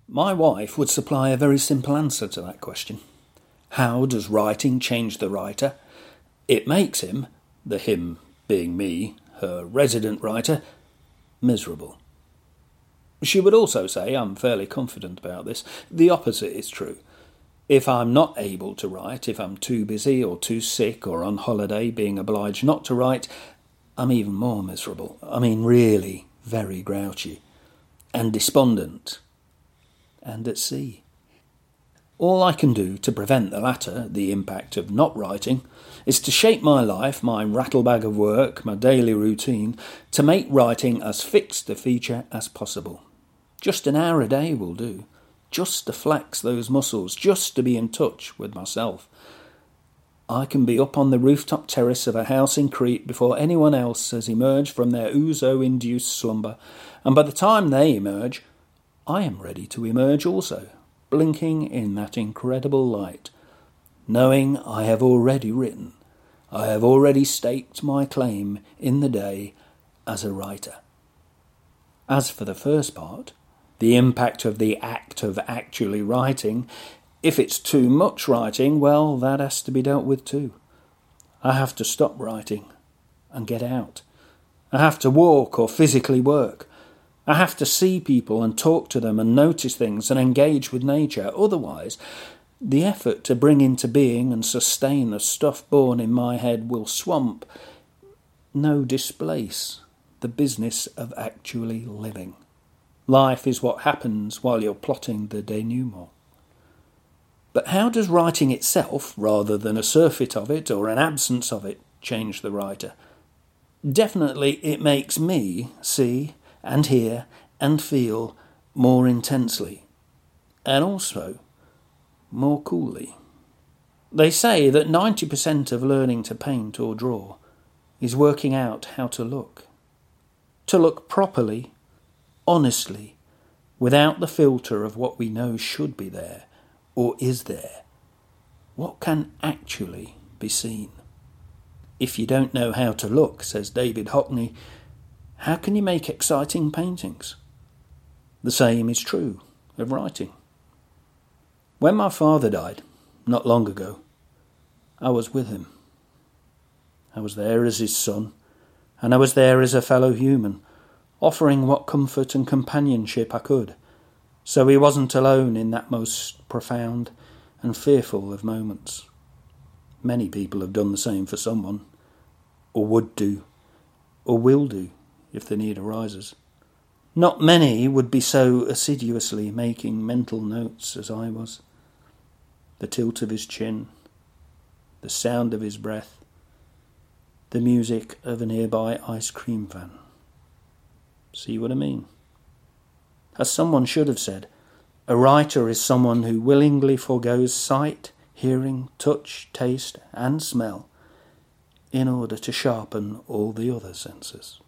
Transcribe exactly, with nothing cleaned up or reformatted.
My wife would supply a very simple answer to that question. How does writing change the writer? It makes him, the him being me, her resident writer, miserable. She would also say, I'm fairly confident about this, the opposite is true. If I'm not able to write, if I'm too busy or too sick or on holiday being obliged not to write, I'm even more miserable. I mean really very grouchy and despondent and at sea. All I can do to prevent the latter, the impact of not writing, is to shape my life, my rattlebag of work, my daily routine, to make writing as fixed a feature as possible. Just an hour a day will do, just to flex those muscles, just to be in touch with myself. I can be up on the rooftop terrace of a house in Crete before anyone else has emerged from their ouzo-induced slumber, and by the time they emerge, I am ready to emerge also, blinking in that incredible light, knowing I have already written, I have already staked my claim in the day as a writer. As for the first part, the impact of the act of actually writing, if it's too much writing, well, that has to be dealt with too. I have to stop writing and get out. I have to walk or physically work. I have to see people and talk to them and notice things and engage with nature. Otherwise, the effort to bring into being and sustain the stuff born in my head will swamp, no displace, the business of actually living. Life is what happens while you're plotting the denouement. But how does writing itself, rather than a surfeit of it or an absence of it, change the writer? Definitely it makes me see and hear and feel more intensely, and also more coolly. They say that ninety percent of learning to paint or draw is working out how to look. To look properly, honestly, without the filter of what we know should be there or is there. What can actually be seen? If you don't know how to look, says David Hockney, how can you make exciting paintings? The same is true of writing. When my father died, not long ago, I was with him. I was there as his son, and I was there as a fellow human, offering what comfort and companionship I could, so he wasn't alone in that most profound and fearful of moments. Many people have done the same for someone, or would do, or will do, if the need arises. Not many would be so assiduously making mental notes as I was. The tilt of his chin, the sound of his breath, the music of a nearby ice cream van. See what I mean? As someone should have said, a writer is someone who willingly forgoes sight, hearing, touch, taste, and smell in order to sharpen all the other senses.